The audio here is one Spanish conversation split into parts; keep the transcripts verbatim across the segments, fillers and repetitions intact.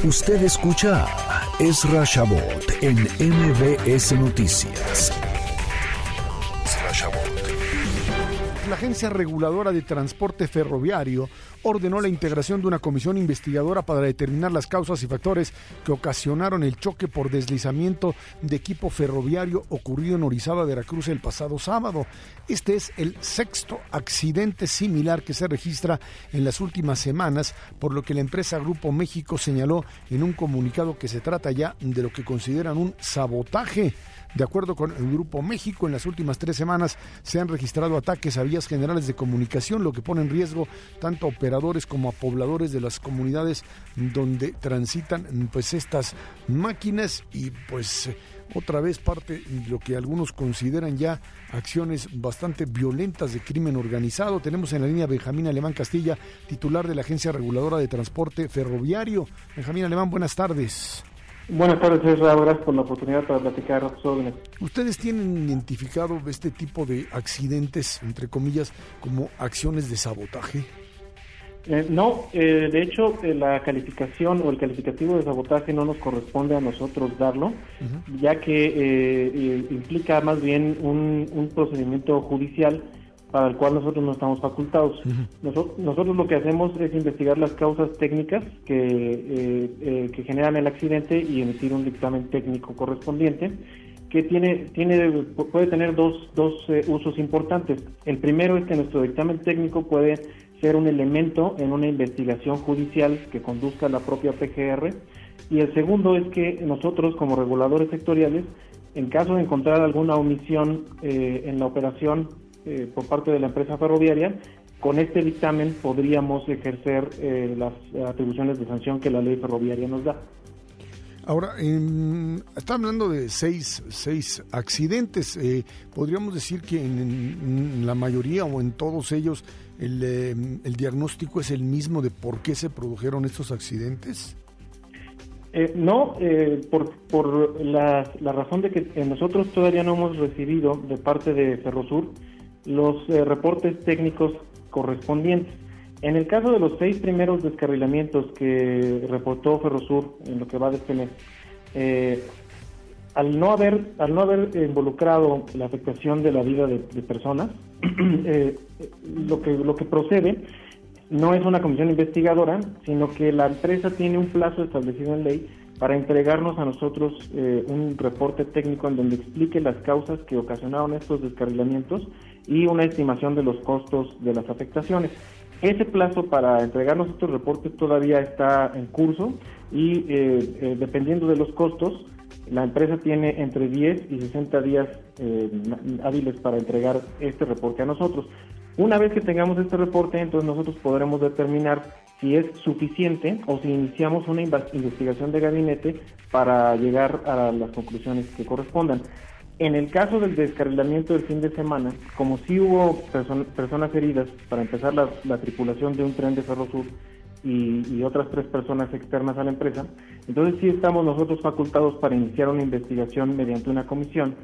Usted escucha a Ezra Shabot en M B S Noticias. Ezra Shabot. La Agencia Reguladora de Transporte Ferroviario ordenó la integración de una comisión investigadora para determinar las causas y factores que ocasionaron el choque por deslizamiento de equipo ferroviario ocurrido en Orizaba, Veracruz, el pasado sábado. Este es el sexto accidente similar que se registra en las últimas semanas, por lo que la empresa Grupo México señaló en un comunicado que se trata ya de lo que consideran un sabotaje. De acuerdo con el Grupo México, en las últimas tres semanas se han registrado ataques a vías generales de comunicación, lo que pone en riesgo tanto a operadores como a pobladores de las comunidades donde transitan pues estas máquinas y pues otra vez parte de lo que algunos consideran ya acciones bastante violentas de crimen organizado. Tenemos en la línea a Benjamín Alemán Castilla, titular de la Agencia Reguladora de Transporte Ferroviario. Benjamín Alemán, buenas tardes. Buenas tardes, Ezra. Gracias por la oportunidad para platicar a sus órdenes. ¿Ustedes tienen identificado este tipo de accidentes, entre comillas, como acciones de sabotaje? Eh, no, eh, de hecho, eh, la calificación o el calificativo de sabotaje no nos corresponde a nosotros darlo, uh-huh. ya que eh, eh, implica más bien un, un procedimiento judicial para el cual nosotros no estamos facultados. Uh-huh. Nosotros, nosotros lo que hacemos es investigar las causas técnicas que, eh, eh, que generan el accidente y emitir un dictamen técnico correspondiente que tiene, tiene puede tener dos, dos eh, usos importantes. El primero es que nuestro dictamen técnico puede ser un elemento en una investigación judicial que conduzca a la propia P G R, y el segundo es que nosotros como reguladores sectoriales, en caso de encontrar alguna omisión eh, en la operación Eh, por parte de la empresa ferroviaria, con este dictamen podríamos ejercer eh, las atribuciones de sanción que la ley ferroviaria nos da. Ahora, eh, está hablando de seis, seis accidentes. Eh, ¿Podríamos decir que en, en la mayoría o en todos ellos el, eh, el diagnóstico es el mismo de por qué se produjeron estos accidentes? Eh, no, eh, por, por la, la razón de que eh, nosotros todavía no hemos recibido de parte de Ferrosur los eh, reportes técnicos correspondientes. En el caso de los seis primeros descarrilamientos que reportó Ferrosur en lo que va de este mes, eh, al no haber al no haber involucrado la afectación de la vida de, de personas, eh, lo que lo que procede no es una comisión investigadora, sino que la empresa tiene un plazo establecido en ley para entregarnos a nosotros eh, un reporte técnico en donde explique las causas que ocasionaron estos descarrilamientos y una estimación de los costos de las afectaciones. Ese plazo para entregarnos estos reportes todavía está en curso y eh, eh, dependiendo de los costos, la empresa tiene entre diez y sesenta días eh, hábiles para entregar este reporte a nosotros. Una vez que tengamos este reporte, entonces nosotros podremos determinar si es suficiente o si iniciamos una investigación de gabinete para llegar a las conclusiones que correspondan. En el caso del descarrilamiento del fin de semana, como sí hubo person- personas heridas, para empezar la, la tripulación de un tren de Ferrosur y, y otras tres personas externas a la empresa, entonces sí estamos nosotros facultados para iniciar una investigación mediante una comisión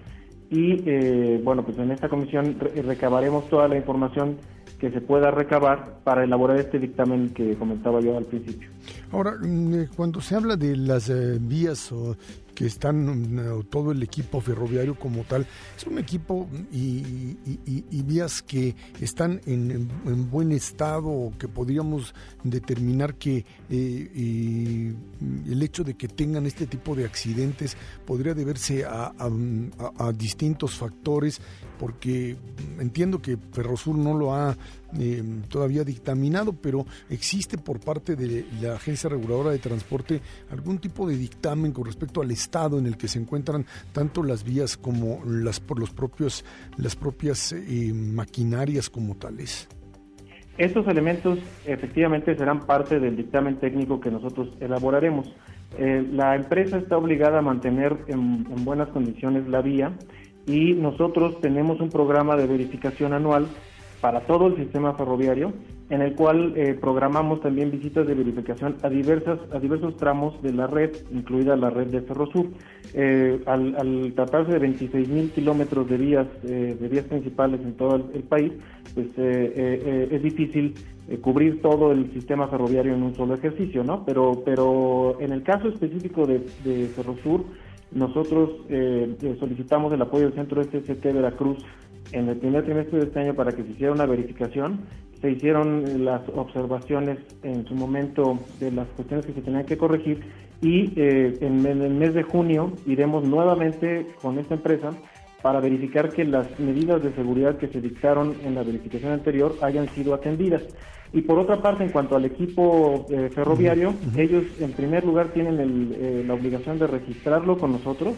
y eh, bueno, pues en esta comisión re- recabaremos toda la información que se pueda recabar para elaborar este dictamen que comentaba yo al principio. Ahora, cuando se habla de las eh, vías o que están uh, todo el equipo ferroviario como tal, es un equipo y, y, y vías que están en, en, en buen estado, o que podríamos determinar que eh, y el hecho de que tengan este tipo de accidentes podría deberse a, a, a, a distintos factores, porque entiendo que Ferrosur no lo ha eh, todavía dictaminado, pero existe por parte de la Agencia Reguladora de Transporte algún tipo de dictamen con respecto al estado en el que se encuentran tanto las vías como las por los propios las propias eh, maquinarias como tales. Estos elementos efectivamente serán parte del dictamen técnico que nosotros elaboraremos. Eh, la empresa está obligada a mantener en, en buenas condiciones la vía y nosotros tenemos un programa de verificación anual para todo el sistema ferroviario, en el cual eh, programamos también visitas de verificación a diversas a diversos tramos de la red, incluida la red de Ferrosur. Eh, al, al tratarse de veintiséis mil kilómetros de vías eh, de vías principales en todo el, el país, pues eh, eh, es difícil eh, cubrir todo el sistema ferroviario en un solo ejercicio, ¿no? Pero pero en el caso específico de, de Ferrosur, nosotros eh, solicitamos el apoyo del Centro S S T Veracruz en el primer trimestre de este año para que se hiciera una verificación. Se hicieron las observaciones en su momento de las cuestiones que se tenían que corregir y eh, en, en el mes de junio iremos nuevamente con esta empresa para verificar que las medidas de seguridad que se dictaron en la verificación anterior hayan sido atendidas. Y por otra parte, en cuanto al equipo eh, ferroviario, uh-huh. ellos en primer lugar tienen el, eh, la obligación de registrarlo con nosotros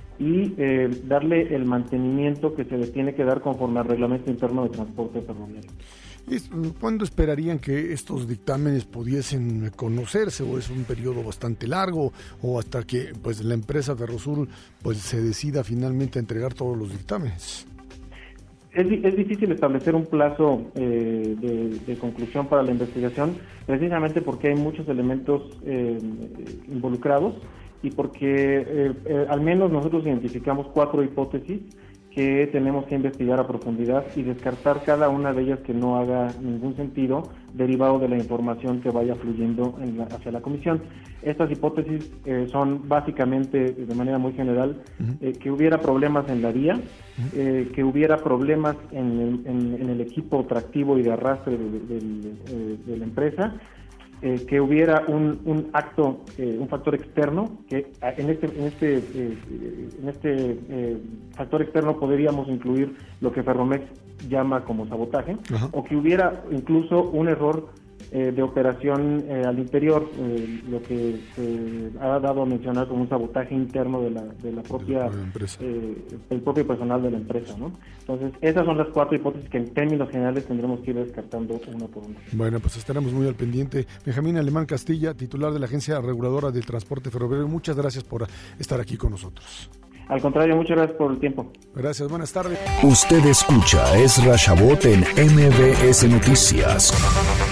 y eh, darle el mantenimiento que se le tiene que dar conforme al reglamento interno de transporte ferroviario. ¿Cuándo esperarían que estos dictámenes pudiesen conocerse? ¿O es un periodo bastante largo? ¿O hasta que pues la empresa Ferrosur pues se decida finalmente a entregar todos los dictámenes? Es, es difícil establecer un plazo eh, de, de conclusión para la investigación, precisamente porque hay muchos elementos eh, involucrados y porque eh, eh, al menos nosotros identificamos cuatro hipótesis que tenemos que investigar a profundidad y descartar cada una de ellas que no haga ningún sentido derivado de la información que vaya fluyendo en la, hacia la comisión. Estas hipótesis eh, son básicamente, de manera muy general, uh-huh. eh, que hubiera problemas en la vía, uh-huh. eh, que hubiera problemas en el, en, en el equipo tractivo y de arrastre de, de, de, de la empresa, Eh, que hubiera un, un acto, eh, un factor externo, que en este en este eh, en este eh, factor externo podríamos incluir lo que Ferromex llama como sabotaje, uh-huh. o que hubiera incluso un error eh, de operación eh, al interior, eh, lo que se ha dado a mencionar como un sabotaje interno de la de la propia de la eh, el propio personal de la empresa, ¿no? Entonces, esas son las cuatro hipótesis que en términos generales tendremos que ir descartando una por una. Bueno, pues estaremos muy al pendiente. Benjamín Alemán Castilla, titular de la Agencia Reguladora del Transporte Ferroviario, muchas gracias por estar aquí con nosotros. Al contrario, muchas gracias por el tiempo. Gracias, buenas tardes. Usted escucha a Ezra Shabot en M B S Noticias.